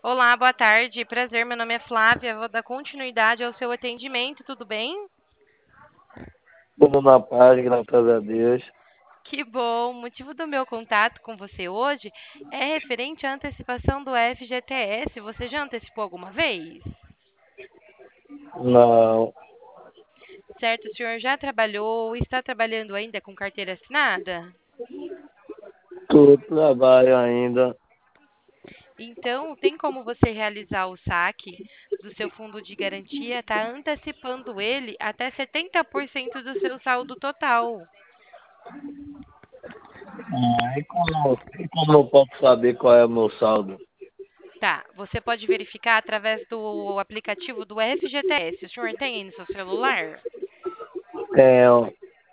Olá, boa tarde. Prazer, meu nome é Flávia. Vou dar continuidade ao seu atendimento, tudo bem? Tudo na paz, graças a Deus. Que bom. O motivo do meu contato com você hoje é referente à antecipação do FGTS. Você já antecipou alguma vez? Não, Certo, o senhor já trabalhou, está trabalhando ainda com carteira assinada? tu trabalho ainda. Então, tem como você realizar o saque do seu fundo de garantia, tá antecipando ele até 70% do seu saldo total. E como eu posso saber qual é o meu saldo? Tá, você pode verificar através do aplicativo do FGTS. O senhor tem aí no seu celular? Tenho.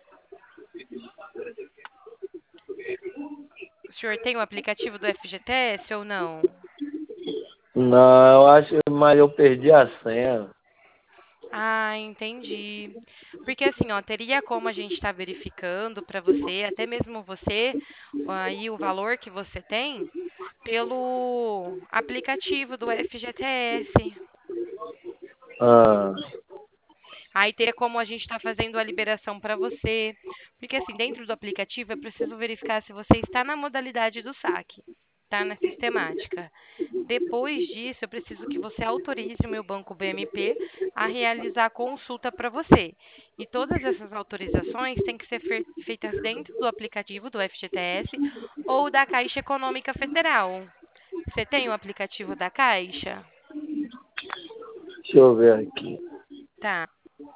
O senhor tem o aplicativo do FGTS ou não? Não, eu acho, mas eu perdi a senha. Ah, entendi. Porque assim, ó, teria como a gente estar verificando para você, até mesmo você, aí o valor que você tem, pelo aplicativo do FGTS. Ah, Aí teria como a gente estar fazendo a liberação para você. Porque assim, dentro do aplicativo é preciso verificar se você está na modalidade do saque, tá? Na sistemática. Depois disso, eu preciso que você autorize o meu banco BMP a realizar a consulta para você. E todas essas autorizações têm que ser feitas dentro do aplicativo do FGTS ou da Caixa Econômica Federal. Você tem o aplicativo da Caixa? deixa eu ver aqui. Tá.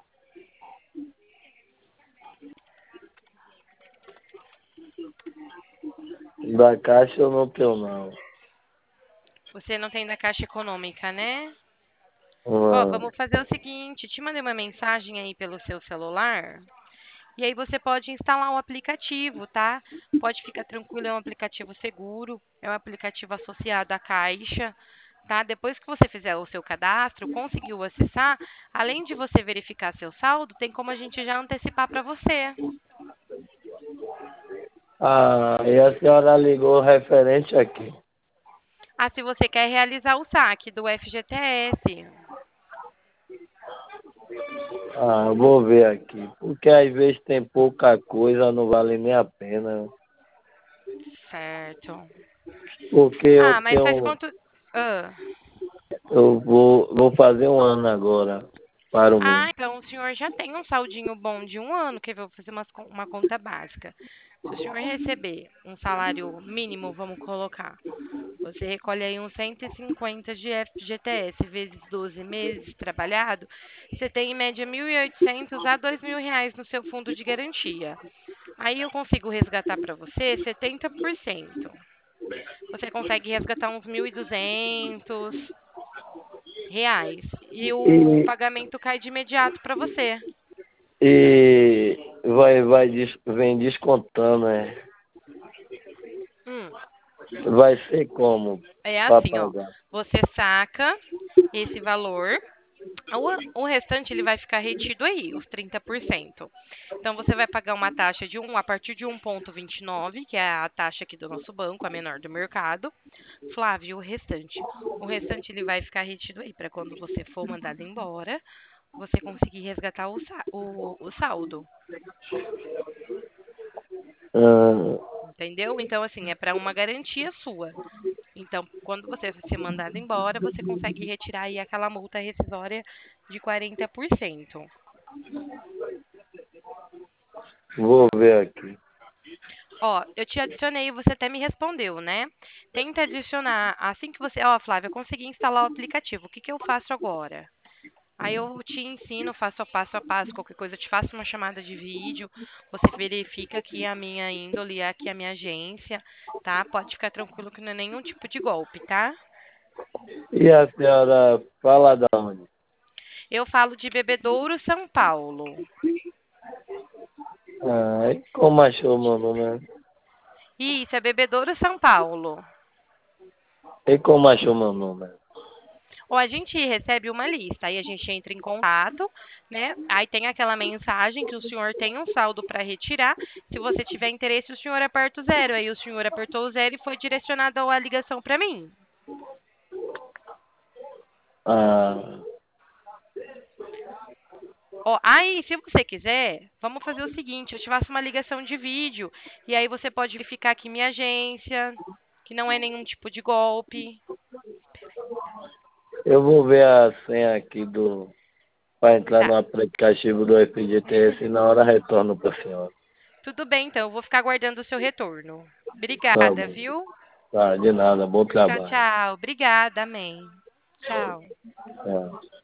Da Caixa eu não tenho, não. Você não tem da Caixa Econômica, né? Ó, Não. vamos fazer o seguinte, te mandei uma mensagem aí pelo seu celular, e aí você pode instalar o aplicativo, tá? Pode ficar tranquilo, é um aplicativo seguro, é um aplicativo associado à Caixa, tá? Depois que você fizer o seu cadastro, conseguiu acessar, além de você verificar seu saldo, tem como a gente já antecipar para você. Ah, e a senhora ligou referente aqui. Ah, se você quer realizar o saque do FGTS. Ah, eu vou ver aqui. Porque às vezes tem pouca coisa, não vale nem a pena. Certo. Porque Ah, mas faz quanto... Ah. eu vou fazer um ano agora para o Ah, mês. então o senhor já tem um saldinho bom de um ano, que eu vou fazer uma conta básica. Se o senhor receber um salário mínimo, vamos colocar, você recolhe aí uns 150 de FGTS vezes 12 meses trabalhado, você tem em média 1.800 a R$ 2.000 no seu fundo de garantia. Aí eu consigo resgatar para você 70%. Você consegue resgatar uns R$ 1.200 e o E, pagamento cai de imediato para você. vem descontando, né? Hum, Vai ser como é para assim, ó. pagar? Você saca esse valor, o restante ele vai ficar retido aí, os 30%. Então você vai pagar uma taxa a partir de 1,29, que é a taxa aqui do nosso banco, a menor do mercado. Flávio, o restante. O restante ele vai ficar retido aí para quando você for mandado embora, você conseguir resgatar o saldo. Ah, Entendeu? Então, assim, é para uma garantia sua. Então, quando você ser mandado embora, você consegue retirar aí aquela multa rescisória de 40%. vou ver aqui. Ó, eu te adicionei, você até me respondeu, né? Tenta adicionar, assim que você... Ó, Flávia, eu consegui instalar o aplicativo, o que que eu faço agora? Aí eu te ensino passo a passo, qualquer coisa, eu te faço uma chamada de vídeo, você verifica aqui a minha índole, aqui a minha agência, tá? Pode ficar tranquilo que não é nenhum tipo de golpe, tá? E a senhora fala da onde? Eu falo de Bebedouro, São Paulo. Ah, e como achou meu número? Isso, é Bebedouro, São Paulo. E como achou meu número? Ou a gente recebe uma lista, aí a gente entra em contato, né? Aí tem aquela mensagem que o senhor tem um saldo para retirar. Se você tiver interesse, o senhor aperta o zero. Aí o senhor apertou o zero e foi direcionado a ligação para mim. Ah, Ó, aí, se você quiser, vamos fazer o seguinte, eu te faço uma ligação de vídeo e aí você pode verificar aqui minha agência, que não é nenhum tipo de golpe. eu vou ver a senha aqui do para entrar Tá. no aplicativo do FGTS e na hora retorno para a senhora. Tudo bem, então, eu vou ficar aguardando o seu retorno. Tá Obrigada, bom. viu? Tá, de nada. Bom Tchau, trabalho. tchau. Obrigada, amém. Tchau. Tchau.